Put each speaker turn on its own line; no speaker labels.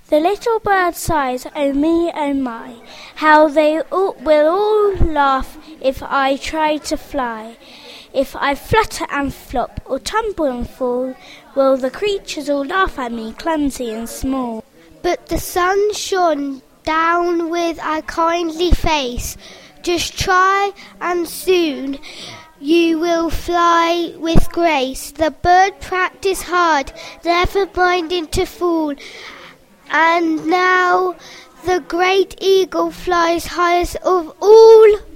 The little bird sighs, oh me, oh my, how they will all laugh if I try to fly. If I flutter and flop, or tumble and fall, will the creatures all laugh at me, clumsy and small.
But the sun shone down with a kindly face. Just try and soon you will fly with grace. The bird practised hard, never minding to fall. And now the great eagle flies highest of all.